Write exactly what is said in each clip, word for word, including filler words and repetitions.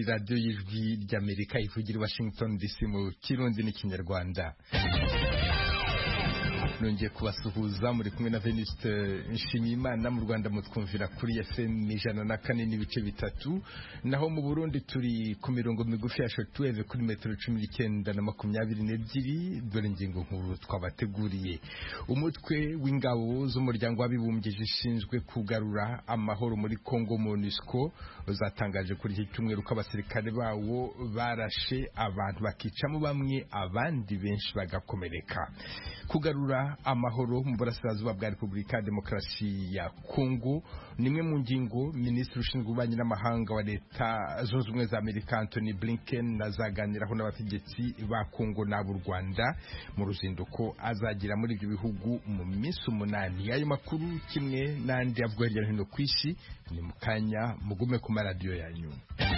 radiyo y'ijwi ry'Amerika ivugira i Washington D C mu Kirundi n'Ikinyarwanda. Nongeye kubasuhuza muri kumwe na Venuste Nshimiyimana. Mu Rwanda mutwumvira kuri F M ijana na kane n'ibice bitatu, naho mu Burundi turi ku mirongo migufi ya shortwave kuri metero cumi n'icyenda na makumyabiri n'ebyiri. Dore ingingo nkuru twabateguriye. Umutwe w'ingabo z'umuryango w'abibumbye zishinzwe kugarura amahoro muri Kongo MONUSCO zatangaje kuri iki cyumweru ko abasirikare bawo barashe abantu bakicamo bamwe, abandi benshi bagakomereka. Kugarura amahoro mu burasirazuba bwa Repubulika ya Demokarasi ya Kongo nimwe mu ngingo Minisitiri ushinzwe ububanyi n'amahanga wa Leta Zunze Ubumwe za Amerika Anthony Blinken azaganiraho n'abategetsi ba Kongo n'ab'u Rwanda mu ruzinduko azagira muri ibyo bihugu mu minsi umunani. Ayo makuru kimwe n'andi avugwa hirya no hino ku isi ni mu kanya, mugume ku maradiyo yanyu.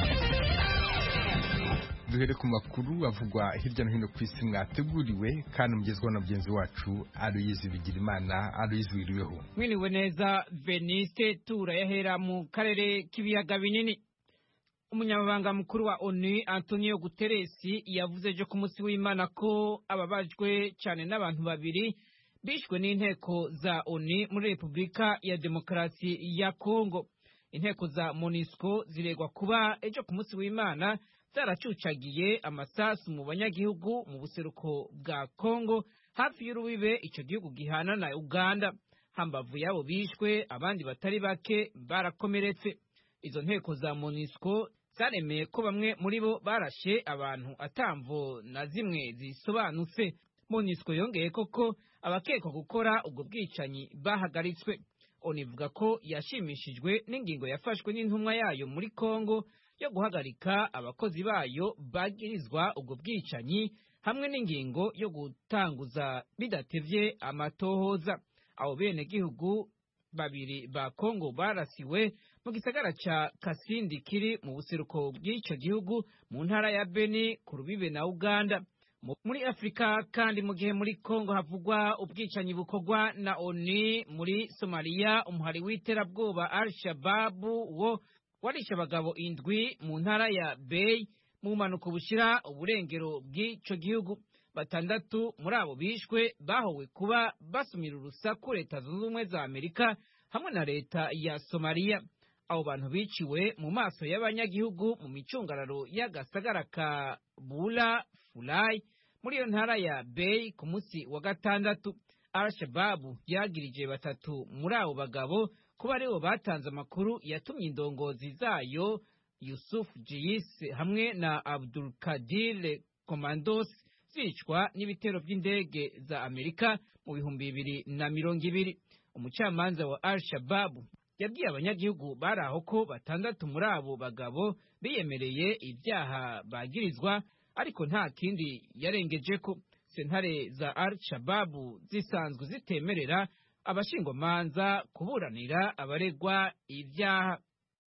Duhere ku makuru avugwa hirya no hino ku isi mwateguriwe kandi mugezweho na mugenzi wacu Aloyizi Bigirimana. Aloyizi, wiriweho? Mwiriwe neza Veniste. Turayahera mu karere k'ibiyaga binini. Umunyamabanga mukuru wa ONU Antonio Guterres yavuze ejo ku munsi w'Imana ko ababajwe cyane n'abantu babiri bishwe n'inteko za ONU muri Repubulika ya Demokarasi ya Kongo. Inteko za MONUSCO ziregwa kuba ejo ku munsi w'Imana zaracucagiye amasasu mu banyagihugu mu buseruko bwa Kongo hafi y'urubibe ico gihugu gihana na Uganda. Hambavu yabo bishwe, abandi batari bake barakomeretse. Izo nteko za MONUSCO zaremeye ko bamwe muri bo barashe abantu atamvo na zimwe zisobanutse. MONUSCO yongeye koko abakekwa gukora ubwo bwicanyi bahagaritswe. ONU ivuga ko yashimishijwe n'ingingo yafashwe n'intumwa yayo muri Kongo yo guhagarika abakozi bayo bagirizwa ubwo bwicanyi, hamwe n'ingingo yo gutanguza bidatevye amatohoza. Abo bene gihugu babiri ba Kongo barasiwe mu gisagara ca Kasindi kiri mu buseruko bw'ico gihugu mu ntara ya Beni ku rubibe na Uganda. Muri Afrika kandi, mu gihe muri Kongo havugwa ubwicanyi bukorwa na ONU, muri Somalia umuhari w'iterabwoba Al-Shabaab wo warisha abagabo indwi mu ntara ya Bay mu manuko bushira uburengero bw'ico gihugu. Batandatu muri abo bishwe bahowe kuba basumira urusaku Leta Zunze Ubumwe za Amerika hamwe na leta ya Somalia. Abo bantu biciwe mu maso y'abanyagihugu mu micungararo y'agasagara ka Bula Fulai muri iyo ntara ya Bay ku munsi wa gatandatu. Al-Shabaab yagirije batatu muri abo bagabo kuba aribo batanze amakuru yatumye indongozi zayo Yusuf Jis hamwe na Abdul Kadir Commandos zicwa n'ibitero by'indege za Amerika mu bihumbi bibiri na mirongo ibiri. Umucamanza wa Al-Shabaab yabwiye abanyagihugu bari aho ko batandatu muri abo bagabo biyemereye ibyaha bagirizwa, ariko nta kindi yarengeje ko. Sentare za Al-Shabaab zisanzwe zitemerera abashingwamanza kuburanira abaregwa ibyaha.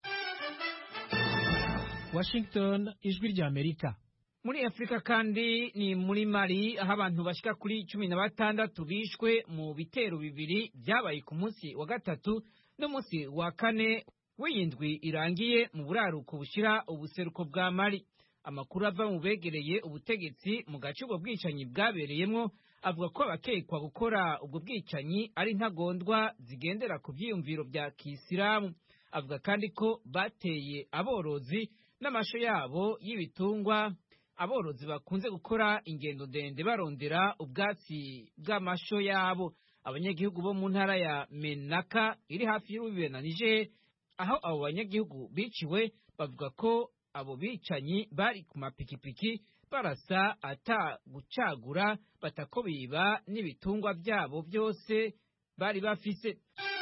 Washington, ijwi ry'Amerika. Muri Afrika kandi, ni muri Mali aho abantu bashika kuri cumi na batandatu bishwe mu bitero bibiri byabaye ku munsi wa gatatu n'umunsi wa kane w'indwi irangiye mu buraruko bushira ubuseruko bwa Mali. Amakuru ava mu begereye ubutegetsi mu gace ubwo bwicanyi bwabereyemo avuga ko abakekwa gukora ubwo bwicanyi ari ntagondwa zigendera ku byiyumviro bya Kisilamu. Avuga kandi ko bateye aborozi n'amasho yabo y'ibitungwa. Aborozi bakunze gukora ingendo ndende barondera ubwatsi bw'amasho yabo. Abanyagihugu bo mu ntara ya Menaka iri hafi y'urubibe na Niger, aho abo banyagihugu biciwe, bavuga ko abo bicanyi bari ku mapikipiki barasa ata gucagura, batako biba n'ibitungwa byabo byose bari bafise.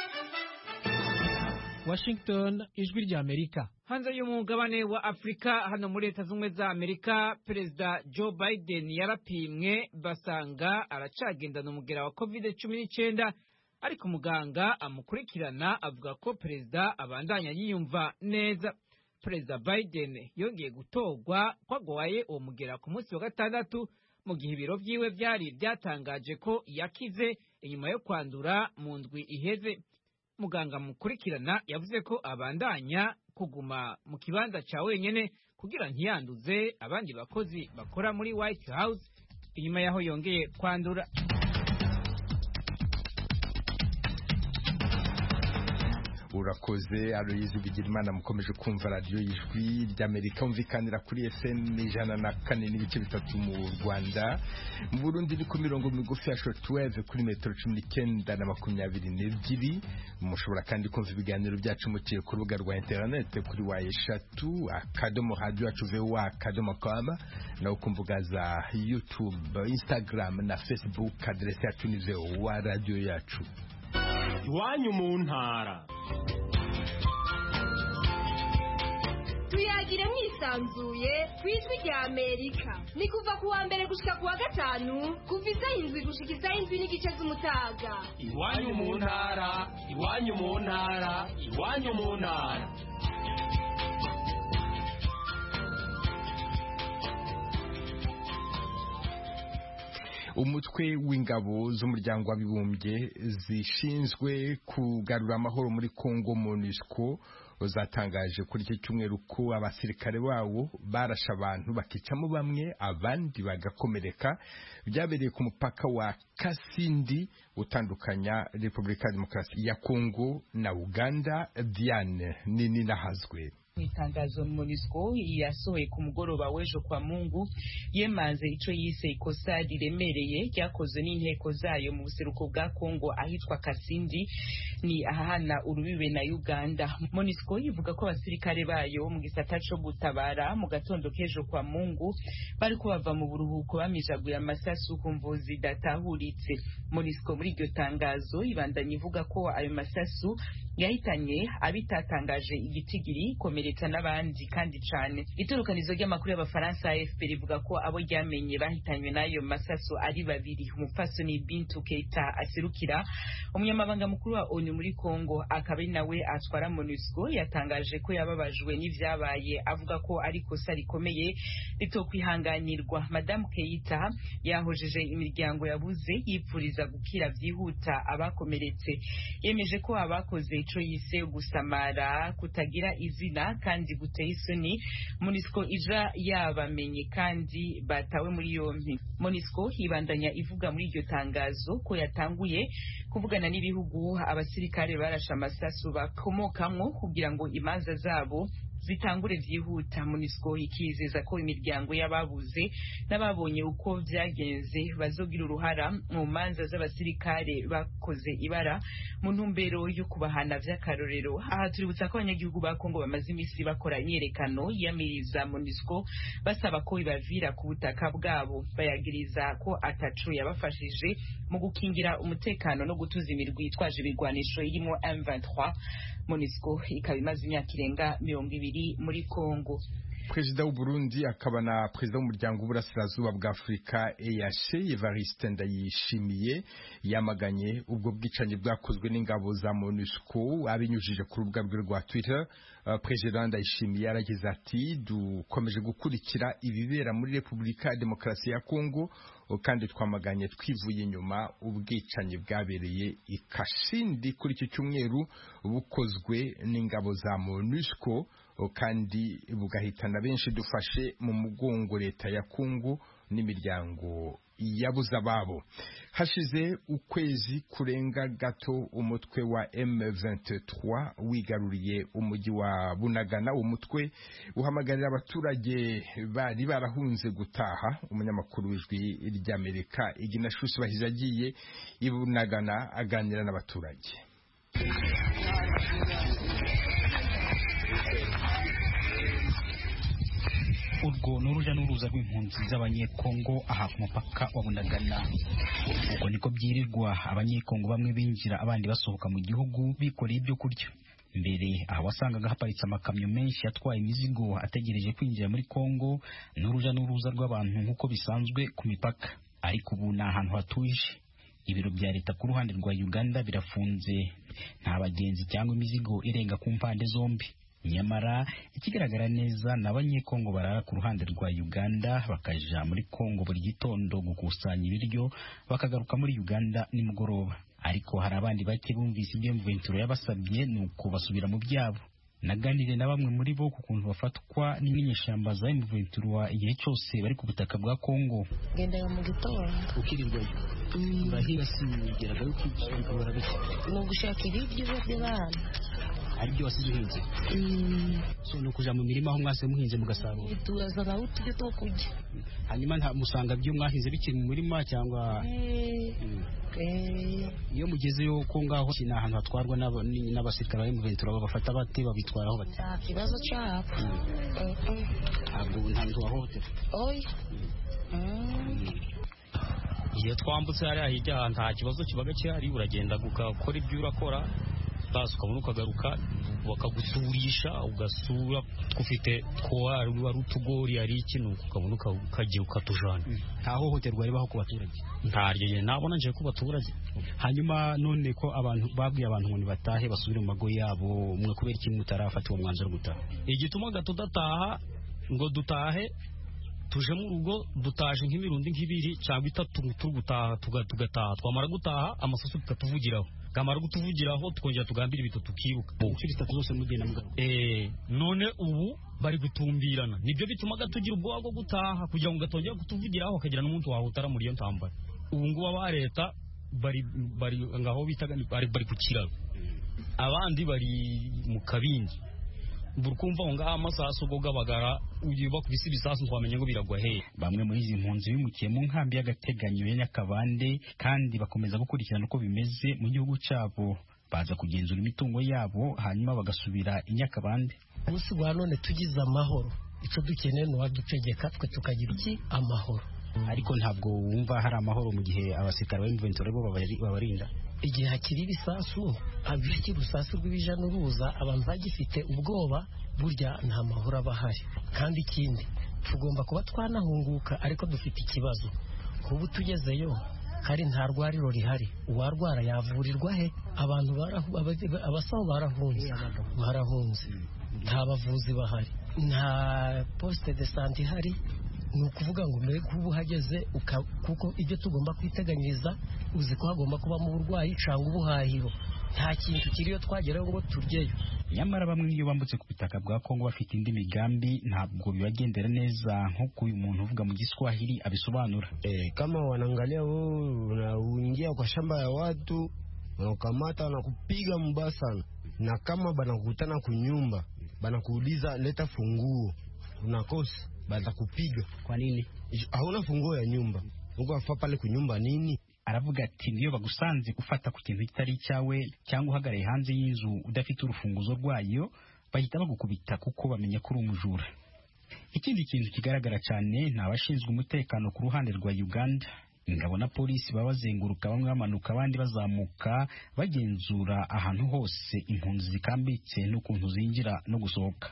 Washington, ijwi ry'Amerika. Hanze y'umugabane wa Afrika, hano muri Leta Zunze Ubumwe za Amerika, Perezida Joe Biden yarapimwe basanga aracagendana umugera wa covid cumi n'icyenda, ariko muganga amukurikirana avuga ko perezida abandanya yiyumva neza. Perezida Biden yongeye gutorwa ko agwaye uwo mugera ku munsi wa gatandatu, mu gihe ibiro byiwe byari byatangaje ko yakize inyuma yo kwandura mu ndwi iheze. Muganga mukurikirana yavuze ko abandanya kuguma mu kibanza cya wenyene kugira ntiyanduze abandi bakozi bakora muri White House inyuma yaho yongeye kwandura. Urakoze Aloyizi Bigirimana. Mukomeje kumva radiyo y'ijwi ry'Amerika umvikanira kuri F M ijana na kane n'ibice bitatu mu Rwanda, mu Burundi ni ku mirongo migufi ya shortwave kuri metero cumi n'icyenda na makumyabiri n'ebyiri. Mushobora kandi kumva ibiganiro byacu muciye ku rubuga rwa internet kuri wa eshatu akadomo radio yacu voa akadomo com, naho ku mbuga za YouTube, Instagram na Facebook adresse yacu ni voa radio yacu. Iwanyu mu ntara. Tuyagire mwisanzuye kwijwi rya Amerika. Ni kuva kuwa mbere gushika kuwa gatanu kuva isaha indwi gushika isaha indwi n'igice z'umutaga. Iwanyu mu ntara, iwanyu mu ntara, iwanyu mu ntara. Umutwe w'ingabo z'umuryango w'abibumbye zishinzwe kugarura amahoro muri Kongo MONUSCO zatangaje kuri iki cyumweru ko abasirikare bawo barashe abantu bakicamo bamwe abandi bagakomereka, byabereye ku mupaka wa Kasindi utandukanya Repubulika ya Demokarasi ya Kongo na Uganda. Diane nini nahazwe. Itangazo MONUSCO yasohoye ku mugoroba w'ejo kwa Mungu yemanze ico yise ikosa riremereye ryakozwe n'inteko zayo mu buseruko bwa Kongo ahitwa Kasindi, ni ahahana urubibe na Uganda. MONUSCO ivuga ko abasirikare bayo mu gisata cyo gutabara mu gatondo k'ejo kwa Mungu bari ko bava mu buruhuko bamijaguye amasasu ku mvuzi datahuritse. MONUSCO muri iryo tangazo ibandanye ivuga ko ayo masasu yahitanye abitatangaje igitigiri komeretsa n'abandi kandi cyane. Iturukanizo ry'amakuru y'abafaransa A F P rivuga ko abo ryamenye bahitanywe n'ayo masasu ari babiri, umupfasoni Bintu Keita aserukira umunyamabanga mukuru wa ONU muri Kongo akaba nawe atwara MONUSCO, yatangaje ko yababajwe n'ivyabaye avuga ko ari kosa rikomeye ritokwihanganirwa. Madame Keita yahojeje imiryango yabuze yipfuriza gukira vyihuta abakomeretse. Yemeje ko abakoze ico yise gusamara kutagira izina kandi guteye isoni MONUSCO ija yabamenye kandi batawe muri yompi. MONUSCO ibandanya ivuga muri iryo tangazo ko yatanguye kuvugana n'ibihugu abasirikare barasha amasasu bakomokamwo kugira ngo imanza zabo zitangure vyihuta. MONUSCO ikizeza ko imiryango y'ababuze n'ababonye uko vyagenze bazogira uruhara mu manza z'abasirikare bakoze ibara mu ntumbero yo kubahana vy'akarorero. Aha tuributsa ko abanyagihugu ba Kongo bamaze imisi bakora imyerekano yamiriza MONUSCO basaba ko ibavira ku butaka bwabo, bayagiriza ko atacu yabafashije mu gukingira umutekano no gutuza imirwi yitwaje ibigwanisho irimo M vingt-trois. MONUSCO ikaba imaze imyaka irenga mirongo ibiri muri Kongo. Perezida w'u Burundi akaba na perezida w'umuryango w'uburasirazuba bwa Afurika E A C Evariste Ndayishimiye yamaganye ubwo bwicanyi bwakozwe n'ingabo za MONUSCO abinyujije ku rubuga rwe rwa Twitter. Uh, Perezida Ndayishimiye yaragize ati dukomeje gukurikira ibibera muri Repubulika ya Demokarasi ya Kongo kandi twamaganye twivuye inyuma ubwicanyi bwabereye i Kasindi kuri iki cyumweru bukozwe n'ingabo za MONUSCO kandi bugahitana benshi. Dufashe mu mugongo leta ya Kongo n'imiryango yabuze ababo. Hashize ukwezi kurenga gato umutwe wa M vingt-trois wigaruriye umujyi wa Bunagana. Umutwe uhamagarira abaturage bari barahunze gutaha. Umunyamakuru w'ijwi ry'Amerika Igina Shusi bahize agiye i Bunagana aganira n'abaturage. Urwo n'uruja n'uruza rw'impunzi z'abanyekongo aha ku mupaka wa Bunagana. Ubwo niko byirirwa abanyekongo bamwe binjira abandi basohoka mu gihugu bikoreye ibyo kurya. Mbere aha wasangaga haparitse amakamyo menshi atwaye imizigo ategereje kwinjira muri Kongo n'uruja n'uruza rw'abantu nk'uko bisanzwe ku mipaka. Ariko ubu ni ahantu hatuje. Ibiro bya leta ku ruhande rwa Uganda birafunze, nta bagenzi cyangwa imizigo irenga ku mpande zombi. Nyamara ikigaragara neza n'abanyekongo barara ku ruhande rwa Uganda bakaja muri Kongo buri gitondo gukusanya ibiryo bakagaruka muri Uganda nimugoroba. Ariko hari abandi bake bumvise ibyo M vingt-trois yabasabye nuko basubira mu byabo. naganiriye na bamwe muri bo ku kuntu bafatwa n'inyeshyamba za M vingt-trois igihe cyose bari ku butaka bwa Kongo. Gendaga mu gitondo ukirirwayo urahiga sinigeraga ukibura bike no gushaka ibiryo by'abana ari byo wasize uhinze so no kuja mu mirima aho mwase muhinze mugasarura turazaga utujye two kujya hanyuma nta musanga byo mwahinze bikiri mu murima cyangwa iyo mugezeyo ko ngaho kina ahantu hatwarwa n'abasirikare ba M vingt-trois babafata bate babitwaraho bate kibazo cyabo ntabwo nta ntu wahote oya iyo twambutse hariya hirya nta kibazo kibaga cyari uragenda gukora ibyo urakora basi ukabona ukagaruka bakagusurisha ugasura twufite twari wari utugori ari ikintu ukabona ukagiye ukatujana nta hohoterwa ribaho ku baturage ntaryo nyine nabona nje ku baturage. Hanyuma none ko abantu babwiye abantu ngo nibatahe basubire mu mago yabo mwe kubera iki mutarafata uwo mwanzuro gutaha igituma gato dataha ngo dutahe tuje mu rugo dutaje nk'imirundi nk'ibiri cyangwa itatu tugutaha tugataha twamara gutaha amasasu tukatuvugiraho kamara gutuvugiraho tukongera tugambira ibito tukiruka inshuro itatu zose mugenda mugabo eh none ubu bari gutumbirana nibyo bituma gatugira ubwoba bwo gutaha kugira ngo gatongera kutuvugiraho akagira n'umuntu wahutara muri iyo ntambara. Ubu ngo aba leta bari bari ngaho bitaga bari bari kukiraro abandi bari mu kabindi burukumva ngo ngaha amasasu go gabagara ugiye kubisa ibisasu twamenye ngo biragwa he. Bamwe muri izi mpunzi bimukiye mu nkambi y'agateganyo ya Nyakabande kandi bakomeza gukurikirana uko bimeze mu gihugu cyabo baza kugenzura imitungo yabo hanyuma bagasubira i Nyakabande. Umunsi wa none tugize amahoro ico dukeneye no wadutegeka twe tukagira iki amahoro ariko ntabwo wumva hari amahoro mu gihe abasirikare ba M vingt-trois bo babarinda igihe hakiri ibisasu abifite urusasu rw'ibija n'uruza abantu bagifite ubwoba burya nta mahoro abahari. Kandi ikindi tugomba kuba twanahunguka ariko dufite ikibazo kuba tugezeyo hari nta rwariro rihari uwarwara yavurirwa he abantu abasaho barahunze barahunze nta bavuzi bahari nta poste de santé ihari. Ni ukuvuga ngo mbere kuba uhageze kuko ibyo tugomba kwiteganyiriza uzi ko hagomba kuba mu burwayi cyangwa ubuhahiro nta kintu kiriyo twageraho ngo turyeyo. Nyamara bamwe iyo bambutse ku butaka bwa Kongo bafite indi migambi ntabwo bibagendera neza nk'uko uyu muntu uvuga mu Kiswahili abisobanura. Eh, kama wanaangalia wewe unaingia kwa shamba ya watu wanakamata na kupiga mbaya sana, na kama banakutana kunyumba banakuuliza leta funguo unakosa baza kupiga. Kwa nini? Hauna funguo ya nyumba. Uko afa pale kunyumba nini? Aravuga ati niyo bagusanze gufata ku kintu kitari cyawe cyangwa uhagaraye hanze y'inzu udafite urufunguzo rwayo bahita bagukubita kuko bamenya ko uri umujura. Ikindi kintu kigaragara cyane ni abashinzwe umutekano ku ruhande rwa Uganda. Ingabo na polisi babazenguruka bamwe bamanuka abandi bazamuka bagenzura ahantu hose impunzi zikambitse n'ukuntu zinjira no gusohoka.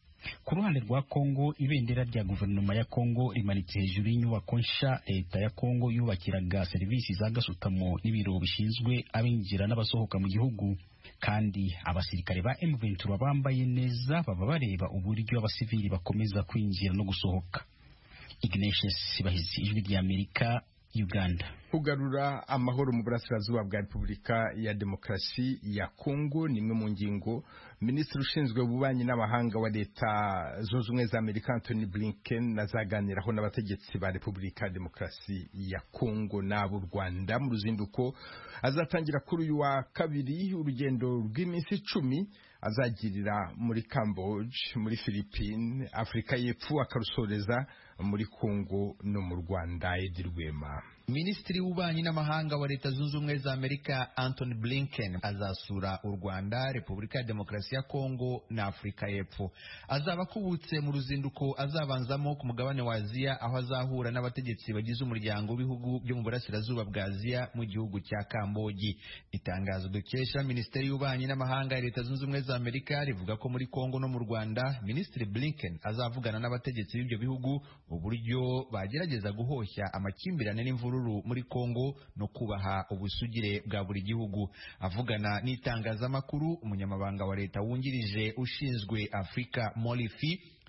Ku ruhande rwa Kongo ibendera rya guverinoma ya Kongo rimanitse hejuru y'inyubako nsha leta ya Kongo yubakiraga serivisi za gasutamo n'ibiro bishinzwe abinjira n'abasohoka mu gihugu. Kandi abasirikare ba M vingt-trois bambaye neza baba bareba uburyo abasivili bakomeza kwinjira no gusohoka. Ignatius Sibahizi, Ijwi ry'Amerika, Uganda. Kugarura amahoro mu burasirazuba bwa Repubulika ya Demokarasi ya Kongo ni imwe mu ngingo Minisitiri ushinzwe ububanyi n'amahanga wa Leta Zunze Ubumwe za Amerika Anthony Blinken nazaganiraho n'abategetsi ba Repubulika ya Demokarasi ya Kongo n'abo Rwanda mu ruzinduko azatangira kuri uyu wa kabiri urugendo rw'iminsi icumi azagirira muri Cambodia, muri Philippines, Afrika y'Epfo akarusoreza muri Kongo no mu Rwanda. Edirwema. Minisitiri w'ububanyi n'amahanga wa Leta Zunze Ubumwe za Amerika Anthony Blinken azasura u Rwanda, Repubulika ya Demokarasi ya Kongo na Afrika y'Epfo. Azaba akubutse mu ruzinduko azabanzamo ku mugabane wa Aziya aho azahura n'abategetsi bagize umuryango w'ibihugu byo mu burasirazuba bwa Aziya mu gihugu cya Cambodia. Itangazo dukesha Minisiteri y'ububanyi n'amahanga ya Leta Zunze Ubumwe za Amerika rivuga ko muri Kongo no mu Rwanda Minisitiri Blinken azavugana n'abategetsi b'ibyo bihugu uburyo bagerageza guhoshya amakimbirane n'imvururu muri Kongo no kubaha ubusugire bwa buri gihugu. Avugana n'itangazamakuru umunyamabanga wa leta wungirije ushinzwe Afrika Molifi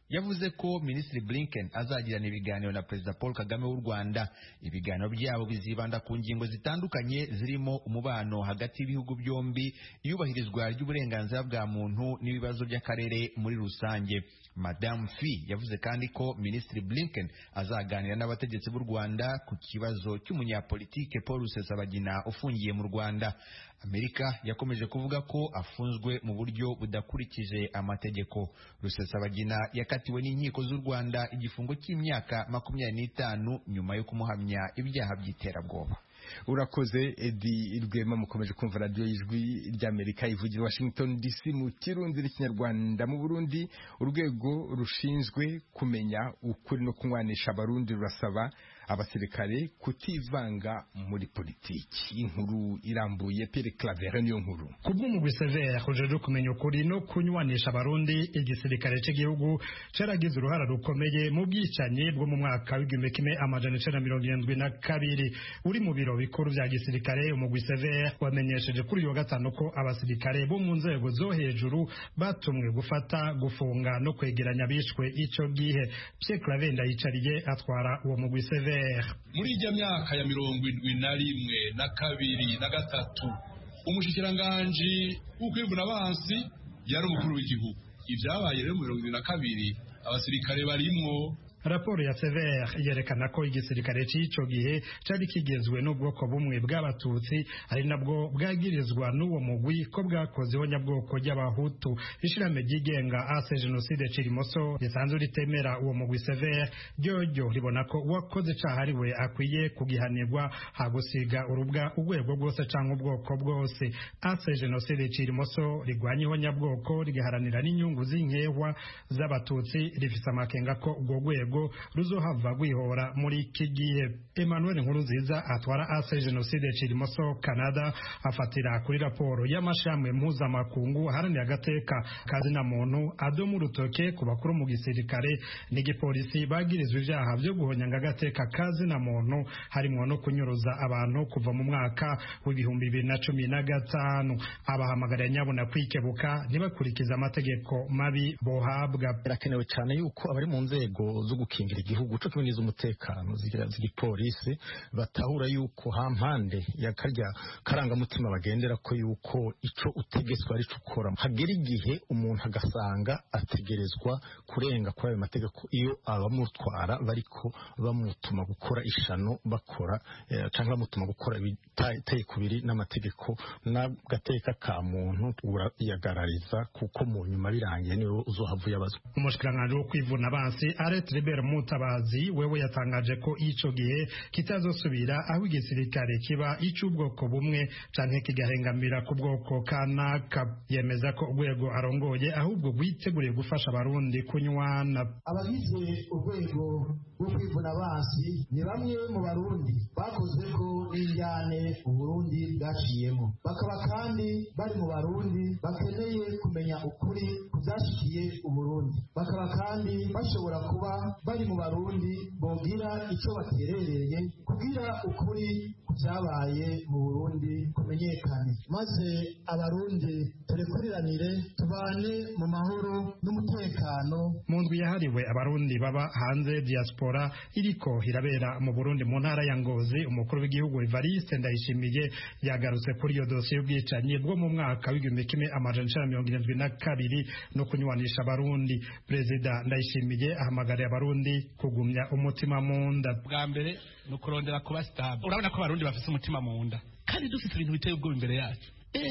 yavuze ko Minisitiri Blinken azagirana ibiganiro na Perezida Paul Kagame w'u Rwanda. Ibiganiro byabo bizibanda ku ngingo zitandukanye zirimo umubano hagati y'ibihugu byombi, iyubahirizwa ry'uburenganzira bwa muntu n'ibibazo by'akarere muri rusange. Madame Fi yavuze kandi ko Minisitiri Blinken azaganira n'abategetsi b'u Rwanda ku kibazo cy'umunyapolitike Paul Rusesabagina ufungiye mu Rwanda. Amerika yakomeje kuvuga ko afunzwe mu buryo budakurikije amategeko. Rusesabagina yakatiwe n'inkiko z'u Rwanda igifungo cy'imyaka makumyabiri n'itanu nyuma yo kumuhamya ibyaha by'iterabwoba. Urakoze Edi Rwema. Mukomeje kumva radio y'ijwi ry'Amerika ivugira Washington D C mu Kirundi n'Ikinyarwanda. Mu Burundi urwego rushinzwe kumenya ukuri no kunywanisha abarundi rurasaba abasirikare kutivanga muri politiki. Inkuru irambuye Pierre Claver niyo nkuru. Kubw'umugwi Severe ujeje kumenya ukuri no kunywanisha abarundi, igisirikare cy'igihugu caragize uruhara rukomeye mu bwicanyi bwo mu mwaka w'igihumbi kimwe amajana icenda mirongo irindwi na kabiri. Uri mu biro bikuru vya gisirikare, umugwi Severe wamenyesheje kuri uyu wa gatanu ko abasirikare bo mu nzego zo hejuru batumwe gufata, gufunga no kwegeranya bishwe ico gihe. Pierre Claver Ndayicariye atwara uwo mugwi Severe. Muri ijya myaka ya mirongo indwi na rimwe na kabiri na gatatu umushikiranganji w'ukwivuna abansi yari umukuru w'igihugu. Ibyabaye rero mu mirongo indwi na kabiri abasirikare barimwo. Raporo ya Severe yerekana ko igisirikare cy'ico gihe cari kigezwe n'ubwoko bumwe bw'abatutsi, ari nabwo bwagirizwa n'uwo mugwi ko bwakozeho nyabwoko ry'abahutu. Ishirahamwe ryigenga ase Jenoside Cirimoso risanzwe ritemera uwo mugwi Severe ryoryo ribona ko uwakoze icaha ariwe akwiye kugihanirwa, hagusiga urubwa urwego rwose canke ubwoko bwose. Ase Jenoside Cirimoso rigwanyeho nyabwoko rigaharanira n'inyungu z'inkehwa z'abatutsi, rifise amakenga ko urwo rwego ruzohava gwihora muri iki gihe. Emmanuel Nkurunziza atwara ase Jenoside Cirimoso Canada afatira kuri raporo y'amashami mpuzamakungu aharanira agateka kazina muntu adomu rutoke ku bakuru mu gisirikare n'igipolisi bagirizwa ivyaha vyo guhonyanga agateka kazina muntu, harimwo no kunyuruza abantu kuva mu mwaka w'ibihumbi bibiri na cumi na gatanu. Abahamagarira nyabona kwikebuka ntibakurikiza amategeko mabi bohabwa. Birakenewe cyane yuko abari mu nzego zo gukingira igihugu cyo kubiniza umutekano zigira z'igipolisi batahura yuko hampande ya karya karangamutima bagendera ko yuko ico utegetswe ari cyo ukora. Hagera igihe umuntu agasanga ategerezwa kurenga kuri ayo mategeko iyo abamutwara bariko bamutuma gukora ishano bakora eh, cyangwa bamutuma gukora biteye kubiri n'amategeko n'agateka ka muntu urayagarariza, kuko mu nyuma birangiye niwe uzohavuye abazwa. Umushikiranganje wo kwivuna abansi Aret Libert Mutabazi wewe yatangaje ko ico gihe kitazosubira aho igisirikare kiba ic'ubwoko bumwe canke kigahengamira ku bwoko kanaka. Yemeza ko urwego arongoye ahubwo rwiteguriye gufasha abarundi kunywana. Abagize urwego rwo kwivuna abansi ni bamwe mu barundi bakozwe ko n'injyane uburundi bwaciyemo, bakaba kandi bari mu barundi bakeneye kumenya ukuri kubyashikiye uburundi, bakaba kandi bashobora kuba bari mu barundi bogira icyo baterereye kugira ukuri kubyabaye mu Burundi kumenyekane, maze abarundi turekuriranire tubane mu mahoro n'umutekano. Mu ndwi yahariwe abarundi baba hanze diaspora iriko hirabera mu Burundi mu ntara ya Ngozi, umukuru w'igihugu Evariste Ndayishimiye yagarutse kuri iyo dosiye y'ubwicanyi bwo mu mwaka w'igihumbi kimwe amajana icenda mirongo irindwi na kabiri no kunywanisha abarundi. Perezida Ndayishimiye ahamagariye abarundi kugumya umutima mu nda. Bwa mbere no kurondera kuba stable. Urabona ko abarundi bafite umutima mu nda kandi dufite ibintu biteye ubwoba imbere yacu.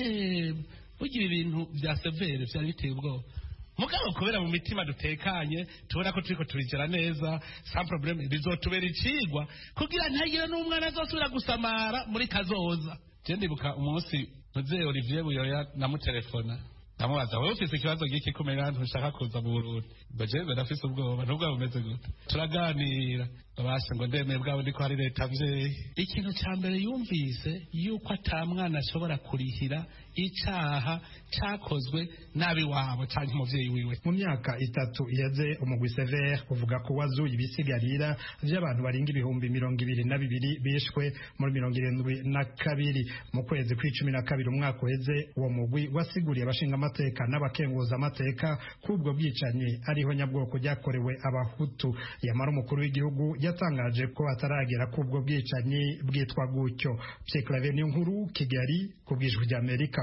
Eh ugira ibintu bya severe byari biteye ubwoba, mugabo kubera mu mitima dutekanye tubona ko turiko turijera neza sans problème, bizotubera icigwa kugira ntagira n'umwana azosubira gusamara muri kazoza. Je ndibuka umunsi Mzee Olivier Buyoya namutelefona ndamubaza, wewe ufise ikibazo giki kumenya ntushaka kuza mu Burundi? Baje barafise ubwoba nubwo bumeze gute, turaganira babasha ngo ndemeye bwabo ndiko hari leta vyeyi. Ikintu ca mbere yumvise yuko atamwana ashobora kurihira icaha cakozwe nabi wabo canke umuvyeyi wiwe. Mu myaka itatu iheze umugwi Severe uvuga ko wazuye ibisigarira vy'abantu baringa ibihumbi mirongo ibiri na bibiri bishwe muri mirongo irindwi na kabiri. Mu kwezi kw'icumi na kabiri umwaka uheze uwo mugwi wasiguriye abashinga amateka n'abakenguza amateka k'ubwo bwicanyi ariho nyabwoko ryakorewe abahutu. Yamara umukuru w'igihugu yatangaje ko ataragera k'ubwo bwicanyi bwitwa gutyo. Pierre Claver Niyonkuru, Kigali, ku bw'Ijwi ry'Amerika.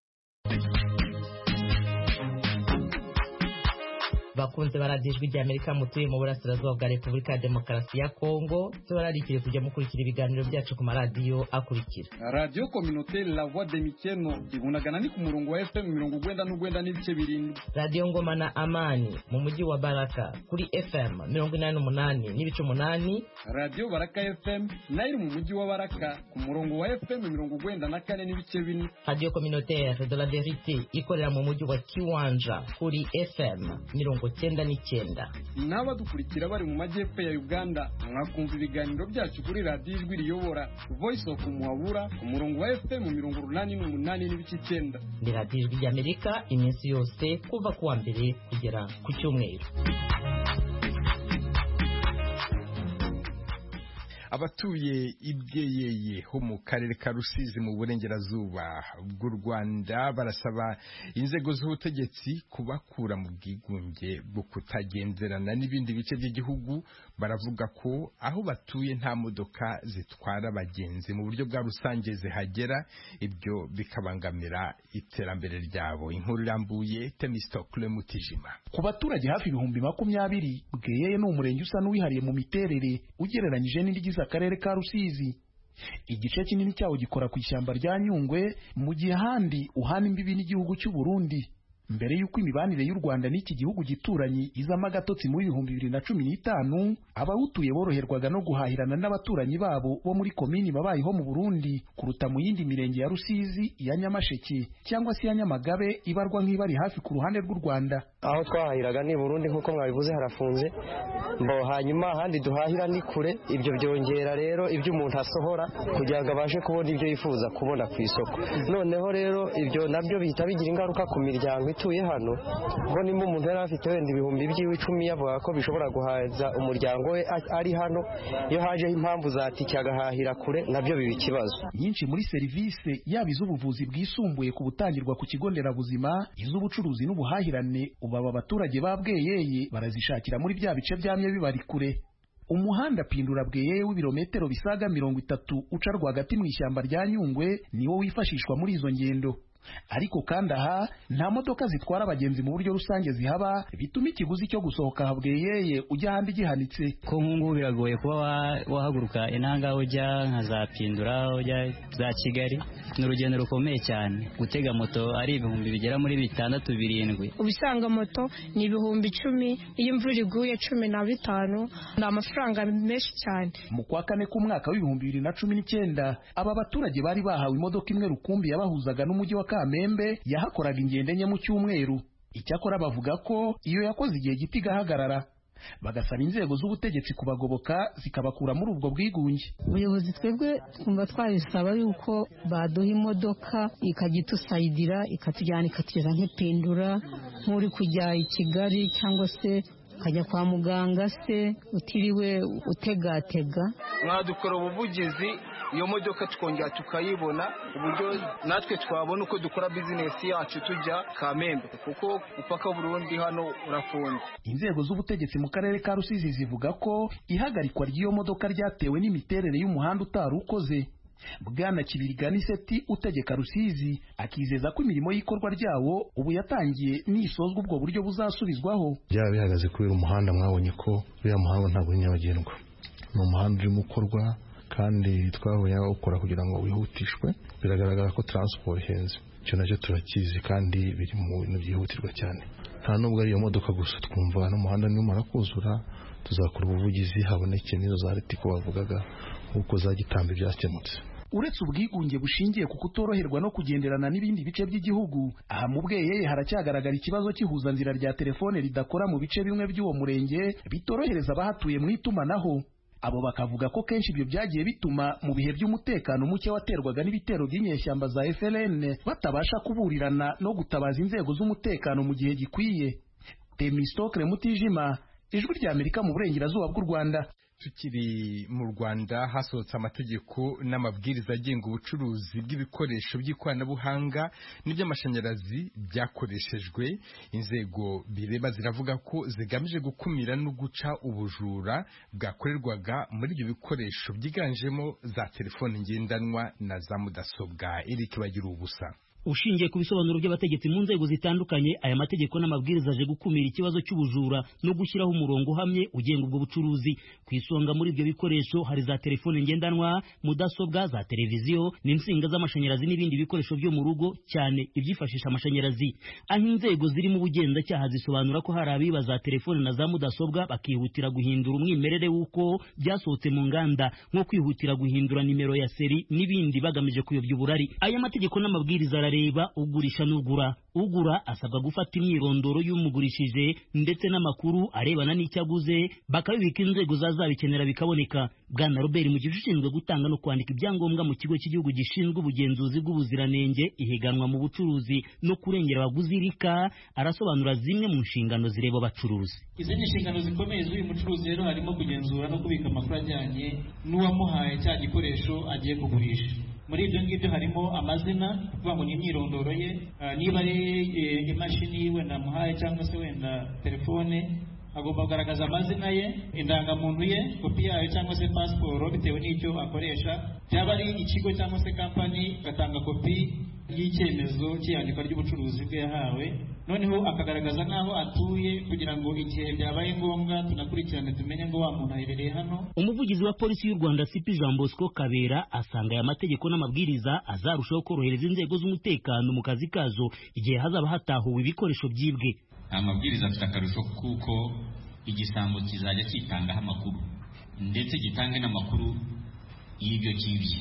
bakunze baradijwe rya Amerika mutuye mu burasirazuba bwa Repubulika ya Demokarasi ya Kongo tubararikire kujya mukurikira ibiganiro byacu ku maradiyo akurikira. Radio Communautaire La Voix de Mikeno ibunagana ni ku murongo wa F M mirongo ugwenda n'ugwenda n'ibice birindwi. Radio Ngoma na Amani mu mujyi wa Baraka kuri F M mirongo inani n'umunani n'ibice umunani. Radio Baraka F M nayo mu mujyi wa Baraka ku murongo wa F M mirongo ugwenda na kane n'ibice bine. Radio Communautaire de la Vérité ikorera mu mujyi wa Kiwanja kuri F M mirongo cyenda n'icyenda. N'abadukurikira bari mu majyepfo ya Uganda mwakumva ibiganiro byacu kuri Radio Ijwi Riyobora Voice of Muhabura ku murongo wa F M mirongo urunani n'umunani n'ibice icyenda. Ni Radio Ijwi ry'Amerika iminsi yose kuva kuwa mbere kugera ku cyumweru. abatuye ibweyeye ho mu karere ka Rusizi mu burengerazuba bw'u Rwanda barasaba inzego z'ubutegetsi kubakura mu bwigunge bwo kutagenderana n'ibindi bice by'igihugu. Baravuga ko aho batuye nta modoka zitwara abagenzi mu buryo bwa rusange zihagera, ibyo bikabangamira iterambere ryabo. Inkuru irambuye Temistokle Mutijima. Ku baturage hafi ibihumbi makumyabiri, Bweyeye ni umurenge usa n'uwihariye mu miterere ugereranyije n'indi akarere ka Rusizi. Igice kinini cyawo gikora ku ishyamba rya Nyungwe, mu gihe handi uhana imbibi n'igihugu cy'u Burundi. Mbere y'uko imibanire y'u Rwanda n'iki gihugu gituranyi izama gatotsi mu bihumbi bibiri na cumi n'itanu, abawutuye boroherwaga no guhahirana n'abaturanyi babo bo muri komini babayeho mu Burundi kuruta mu yindi mirenge ya Rusizi, ya Nyamasheke cyangwa se ya Nyamagabe ibarwa nk'ibari hafi ku ruhande rw'u Rwanda. Aho twahahiraga ni Burundi nk'uko mwabivuze harafunze, mbo hanyuma ahandi duhahira ni kure. Ibyo byongera rero ibyo umuntu asohora kugira ngo abashe kubona ibyo yifuza kubona ku isoko. Noneho rero ibyo nabyo bihita bigira ingaruka ku miryango ituye hano, ngo nimba umuntu yari afite wenda ibihumbi by'iwe icumi yavuga ko bishobora guhaza umuryango we ari hano, iyo hajeho impamvu zatike agahahira kure nabyo biba ikibazo. Nyinshi muri serivisi yaba iz'ubuvuzi bwisumbuye ku butangirwa ku kigo nderabuzima, iz'ubucuruzi n'ubuhahirane, ubu aba baturage ba Bweyeye barazishakira muri bya bice byamye bibari kure. Umuhanda Pindura Bweyeye w'ibirometero bisaga mirongo itatu uca rwagati mu ishyamba rya Nyungwe niwo wifashishwa muri izo ngendo. Ariko kandi aha nta modoka zitwara abagenzi mu buryo rusange zihaba, bituma ikiguzi cyo gusohoka ha Bweyeye ujya ahandi gihanitse. Ko nk'ubu biragoye kuba wahaguruka intanga ujya nka za Pindura ujya za Kigali, ni urugendo rukomeye cyane. Gutega moto ari ibihumbi bigera muri bitandatu birindwi. Ubisanga moto ni ibihumbi icumi, iyo imvura iguye cumi na bitanu, ni amafaranga menshi cyane. Mu kwa kane k'umwaka w'ibihumbi bibiri na cumi n'icyenda aba baturage bari bahawe imodoka imwe rukumbi yabahuzaga n'umujyi wa Kamembe, yahakoraga ingendo enye mu cyumweru. Icyakora bavuga ko iyo yakoze igihe gito igahagarara, bagasaba inzego z'ubutegetsi kubagoboka zikabakura muri ubwo bwigunge. Ubuyobozi twebwe twumva twabisaba yuko baduha imodoka ikajya itusayidira ikatujyana ikatugeza nk'Ipindura, nk'uri kujya i Kigali cyangwa se ukajya kwa muganga se utiriwe utegatega. Mwadukora ubuvugizi iyo modoka tukongera tukayibona, uburyo natwe twabona uko dukora bizinesi yacu tujya Kamembe, kuko upaka Burundi hano urafunze. Inzego z'ubutegetsi mu karere ka Rusizi zivuga ko ihagarikwa ry'iyo modoka ryatewe n'imiterere y'umuhanda utari ukoze. Bwana Kibirigani Seti utegeka Rusizi akizeza ko imirimo y'ikorwa ryawo ubu yatangiye nisozwa ubwo buryo buzasubizwaho. Byaba bihagaze kubera umuhanda mwabonye ko uriya muhanda ntabwo nyabagendwa, ni umuhanda urimo ukorwa kandi twabonye ukora kugira ngo wihutishwe. Biragaragara ko transport ihenze, icyo nacyo turakizi kandi biri mu bintu byihutirwa cyane. Nta nubwo ari iyo modoka gusa, twumva n'umuhanda nimara kuzura tuzakora ubuvugizi haboneke n'izo za Ritiko bavugaga uko zagitambe byakemutse. Uretse ubwigunge bushingiye ku kutoroherwa no kugenderana n'ibindi bice by'igihugu, aha mu Bweyeye haracyagaragara ikibazo cy'ihuzanzira rya telefone ridakora mu bice bimwe by'uwo murenge, bitorohereza abahatuye mu itumanaho. Abo bakavuga ko kenshi ibyo byagiye bituma mu bihe by'umutekano muke waterwaga n'ibitero by'inyeshyamba za F L N batabasha kuburirana no gutabaza inzego z'umutekano mu gihe gikwiye. Temistokle Mutijima, Ijwi ry'Amerika mu burengerazuba bw'u Rwanda. tukiri mu Rwanda hasohotse amategeko n'amabwiriza agenga ubucuruzi bw'ibikoresho by'ikoranabuhanga n'iby'amashanyarazi byakoreshejwe. Inzego bireba ziravuga ko zigamije gukumira no guca ubujura bwakorerwaga muri ibyo bikoresho byiganjemo za telefoni ngendanwa na za mudasobwa. Eric bagira ubusa. Ushingiye ku bisobanuro by'abategetsi mu nzego zitandukanye, aya mategeko n'amabwiriza aje gukumira ikibazo cy'ubujura no gushyiraho umurongo uhamye ugenga ubwo bucuruzi. Ku isonga muri ibyo bikoresho hari za telefone ngendanwa, mudasobwa, za televiziyo n'insinga z'amashanyarazi n'ibindi bikoresho byo mu rugo, cyane ibyifashisha amashanyarazi. Aho inzego ziri mu bugenzacyaha zisobanura ko hari abiba za telefone na za mudasobwa bakihutira guhindura umwimerere w'uko byasohotse mu nganda, nko kwihutira guhindura nimero ya seri n'ibindi bagamije kuyobya uburari. Aya mategeko n'amabwiriza reba ugurisha n'ugura. Ugura asabwa gufata imyirondoro y'umugurishije ndetse n'amakuru arebana n'icyaguze, bakabibika inzego zazabikenera bikaboneka. Bwana Robert mu gishinzwe gutanga no kwandika ibyangombwa mu kigo cy'igihugu gishinzwe ubugenzuzi bw'ubuziranenge, ihiganwa mu bucuruzi no kurengera abaguzi rika, arasobanura zimwe mu nshingano zireba abacuruzi. Izi ni inshingano zikomeye z'uyu mucuruzi rero harimo kugenzura no kubika amakuru ajyanye n'uwamuhaye cya gikoresho agiye kugurisha. Muri ibyo ngibyo harimo amazina, kuvuga ngo ni imyirondoro ye, niba ari imashini yiwe namuhaye cyangwa se wenda telefone, agomba kugaragaza amazina ye, indangamuntu ye, kopi yayo cyangwa se pasiporo bitewe n'icyo akoresha. Byaba ari ikigo cyangwa se kampani, agatanga kopi y'icyemezo cy'iyandikwa ry'ubucuruzi bwe yahawe, noneho akagaragaza n'aho atuye kugira ngo igihe byabaye ngombwa tunakurikirane tumenye ngo wa muntu aherereye hano. Umuvugizi wa polisi y'u Rwanda C P Jean Bosco Kabera asanga aya mategeko n'amabwiriza azarushaho korohereza inzego z'umutekano mu kazi kazo igihe hazaba hatahuwe ibikoresho byibwe. Amabwiriza afite akarusho kuko igisambo kizajya kitangaho amakuru ndetse gitange n'amakuru y'ibyo kibye.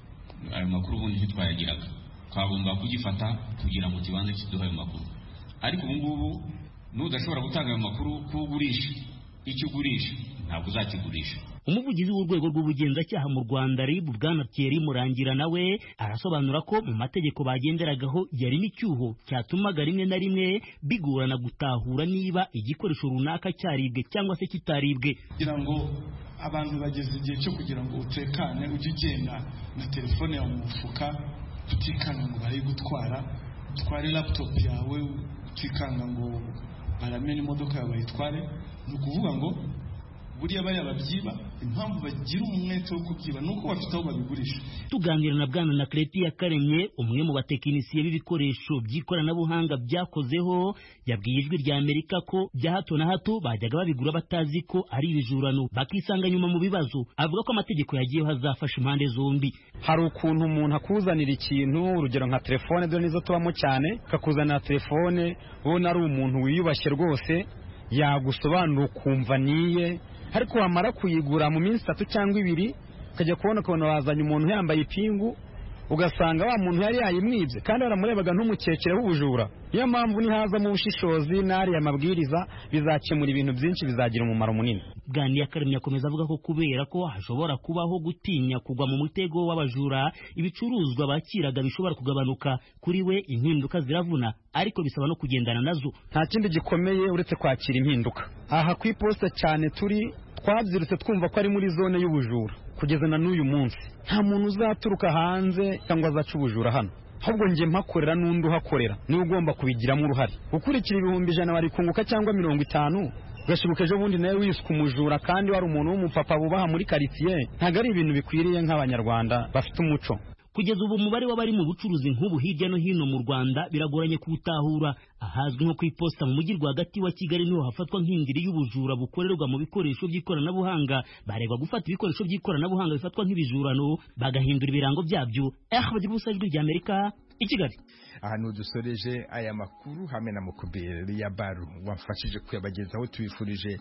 Ayo makuru ubundi ntitwayagiraga, twagomba kugifata kugira ngo kibanze kiduhe ayo makuru. Ariko ubu ngubu nudashobora gutanga ayo makuru kugurisha icyo ugurisha ntabwo uzakigurisha. Umuvugizi w'urwego rw'ubugenzacyaha mu Rwanda R I B Bwana Thierry Murangira nawe arasobanura ko mu mategeko bagenderagaho yari n'icyuho cyatumaga rimwe na rimwe bigorana gutahura niba igikoresho runaka cyaribwe cyangwa se kitaribwe. Kugira ngo abantu bageze igihe cyo kugira ngo utekane ujye ugenda na telefone yawe mu mufuka, utikanga ngo bari gutwara, utware laptop yawe utikanga ngo baramena imodoka yawe bayitware. Ni ukuvuga ngo buriya bariya babyiba, impamvu bagira umwete wo kubyiba nuko bafite aho babigurisha. Tuganira na Bwana na Kreti Yakaremye, umwe mu batekinisiye b'ibikoresho by'ikoranabuhanga byakozeho, yabwiye Ijwi rya Amerika ko bya hato na hato bajyaga babigura batazi ko ari ibijurano, bakisanga nyuma mu bibazo. Avuga ko amategeko yagiyeho hazafasha impande zombi. Hari ukuntu umuntu akuzanira ikintu, urugero nka telefone, dore nizo tubamo cyane, kakuzanira telefone ubona ari umuntu wiyubashye rwose, yagusobanura ukumva niye, ariko wamara kuyigura mu minsi itatu cyangwa ibiri ukajya kubona ukabona wazanye umuntu yambaye ipingu, ugasanga wa muntu yari yayimwibye kandi baramurebaga ntumukekere w'ubujura. Niyo mpamvu nihaza mu bushishozi n'ariya mabwiriza bizakemura ibintu byinshi, bizagira umumaro munini. Bwana Yakaremye akomeza avuga ko kubera ko hashobora kubaho gutinya kugwa mu mutego w'abajura, ibicuruzwa bakiraga bishobora kugabanuka. Kuri we impinduka ziravuna, ariko bisaba no kugendana nazo. Nta kindi gikomeye uretse kwakira impinduka. Aha ku iposita cyane turi twabyirutse twumva ko ari muri zone y'ubujura. Kugeza na n'uyu munsi nta muntu uzaturuka hanze cyangwa azaca ubujura hano, ahubwo njye mpakorera n'undi uhakorera niwe ugomba kubigiramo uruhare. Gukurikira ibihumbi ijana bari kunguka cyangwa mirongo itanu, ugashibuka ejo bundi nawe wiswe umujura kandi wari umuntu w'umupapa bubaha muri karitsiye, ntabwo ari ibintu bikwiriye nk'abanyarwanda bafite umuco. Kugeza ubu umubare w'abari mu bucuruzi nk'ubu hirya no hino mu Rwanda biragoranye kuwutahura. Ahazwi nko ku iposita mu mujyi rwagati wa Kigali niho hafatwa nk'indiri y'ubujura bukorerwa mu bikoresho by'ikoranabuhanga. Baregwa gufata ibikoresho by'ikoranabuhanga bifatwa nk'ibijurano bagahindura ibirango byabyo. Ahmed Busa, Ijwi rya Amerika, i Kigali. Ahantu dusoreje aya makuru hamwe na Mukuberi ya Baru wamfashije kuyabagezaho. Tubifurije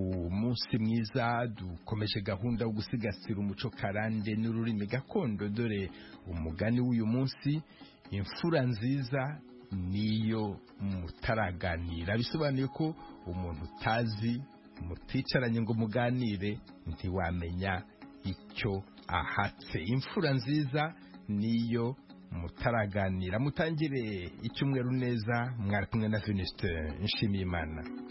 umunsi mwiza, dukomeje gahunda yo gusigasira umuco karande n'ururimi gakondo. Dore umugani w'uyu munsi: imfura nziza niyo mutaraganira. Bisobanuye ko umuntu utazi muticaranye ngo muganire ntiwamenya icyo ahatse. Imfura nziza niyo mutaraganira. Mutangire icyumweru neza. Mwari kumwe na Venuste Nshimiyimana.